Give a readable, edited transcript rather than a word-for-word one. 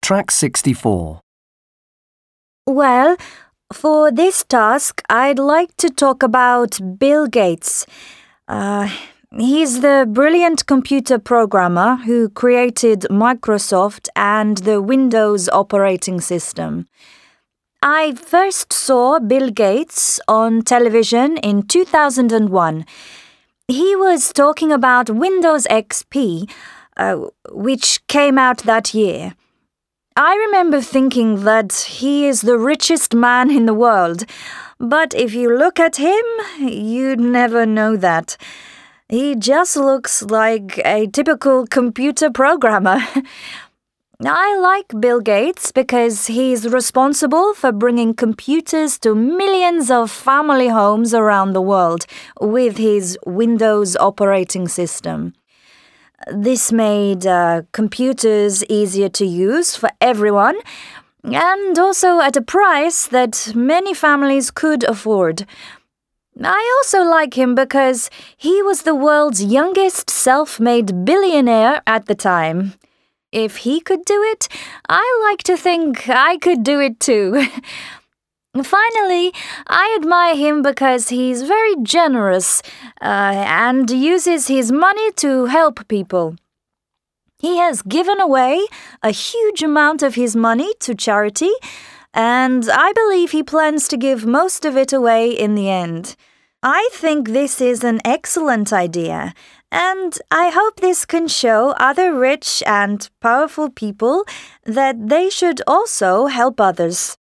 Track 64. Well, for this task, I'd like to talk about Bill Gates. He's the brilliant computer programmer who created Microsoft and the Windows operating system. I first saw Bill Gates on television in 2001. He was talking about Windows XP, which came out that year. I remember thinking that he is the richest man in the world, but if you look at him, you'd never know that. He just looks like a typical computer programmer. I like Bill Gates because he's responsible for bringing computers to millions of family homes around the world with his Windows operating system. This made computers easier to use for everyone and also at a price that many families could afford. I also like him because he was the world's youngest self-made billionaire at the time. If he could do it, I like to think I could do it too. Finally, I admire him because he's very generous and uses his money to help people. He has given away a huge amount of his money to charity, and I believe he plans to give most of it away in the end. I think this is an excellent idea, and I hope this can show other rich and powerful people that they should also help others.